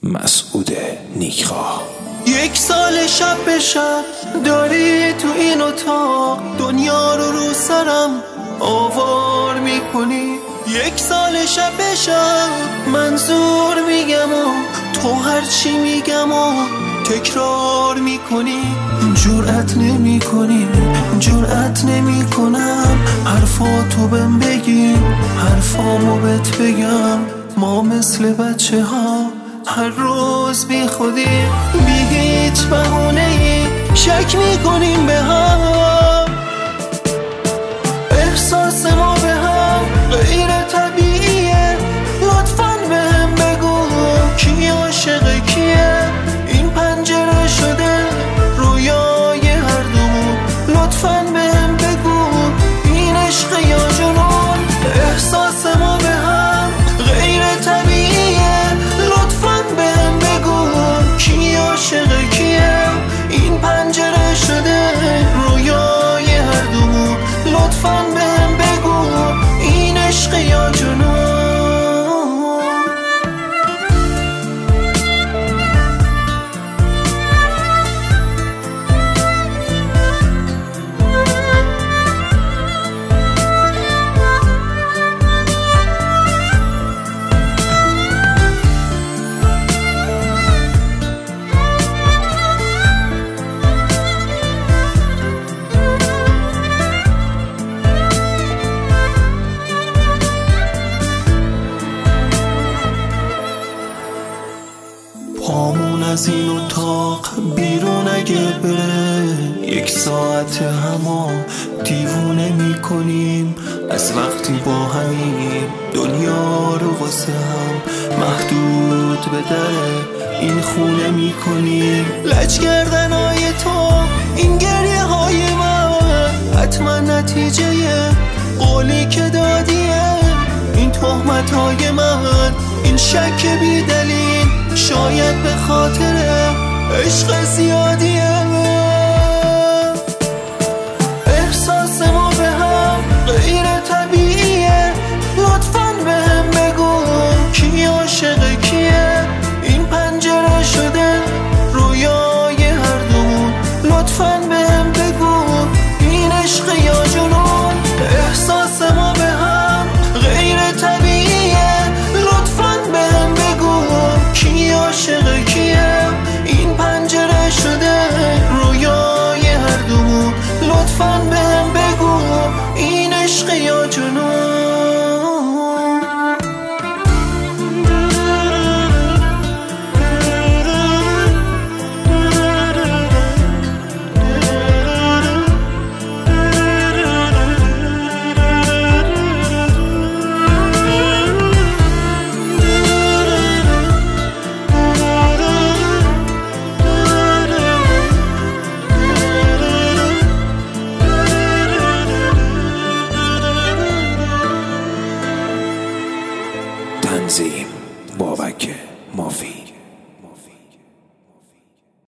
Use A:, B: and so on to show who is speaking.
A: مسعود نیکخواه.
B: 1 سال شب به شب داری تو این اتاق دنیا رو سرم آوار میکنی. 1 سال شب به شب منظور میگم و تو هرچی میگم و تکرار میکنی. جرأت نمی کنم حرفاتو بهم بگی، حرفامو بهت بگم. ما مثل بچه ها هر روز بی خودی بی هیچ بهونه‌ای شک میکنیم به هم. احساس ما به هم غیر طبیعیه. لطفاً بهم بگو کی عاشق کیه. این پنجره شده رویای هر دومون. لطفاً بهم بگو این عشق یا جنون. احساس ما به هم غیر طبیعیه. لطفاً بهم بگو کی عاشق کیه. این پنجره شده رویای هر دومون. لطفاً بهم بگو این عشق یا جنون. پامون از این اتاق بیرون اگه بره 1 ساعت همو دیوونه میکنیم. از وقتی با همیم دنیا رو واسه هم محدود به در این خونه میکنیم. لج کردنهای تو این گریه های من حتما نتیجه قولی که دادیه. این تهمت های من این شک بی دلیل شاید به خاطر عشق زیادیه. احساس ما به هم غیر طبیعیه. لطفاً بهم بگو کی عاشق کیه. این پنجره شده رویای هر دومون. لطفاً بهم بگو این عشق یا جنون. احساس ما به هم غیر طبیعیه. لطفاً بهم بگو کی عاشق